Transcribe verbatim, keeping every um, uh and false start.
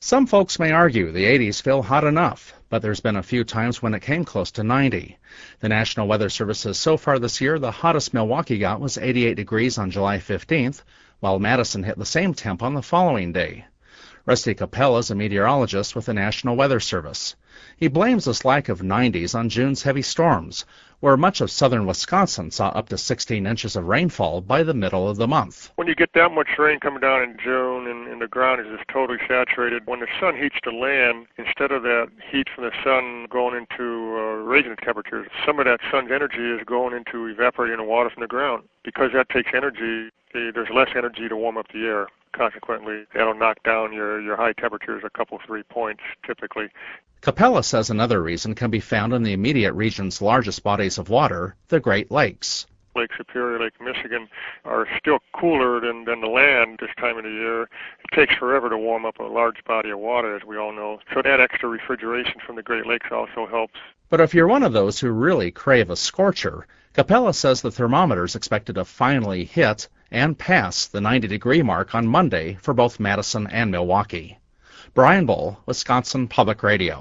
Some folks may argue the eighties feel hot enough, but there's been a few times when it came close to ninety. The National Weather Service says so far this year, the hottest Milwaukee got was eighty-eight degrees on July fifteenth, while Madison hit the same temp on the following day. Rusty Capella is a meteorologist with the National Weather Service. He blames this lack of nineties on June's heavy storms, where much of southern Wisconsin saw up to sixteen inches of rainfall by the middle of the month. When you get that much rain coming down in June and, and the ground is just totally saturated, when the sun heats the land, instead of that heat from the sun going into uh, raising the temperatures, some of that sun's energy is going into evaporating the water from the ground. Because that takes energy, there's less energy to warm up the air. Consequently, that'll knock down your, your high temperatures a couple, three points typically. Capella says another reason can be found in the immediate region's largest bodies of water, the Great Lakes. Lake Superior, Lake Michigan are still cooler than, than the land this time of the year. It takes forever to warm up a large body of water, as we all know. So that extra refrigeration from the Great Lakes also helps. But if you're one of those who really crave a scorcher, Capella says the thermometer's expected to finally hit and pass the ninety degree mark on Monday for both Madison and Milwaukee. Brian Bull, Wisconsin Public Radio.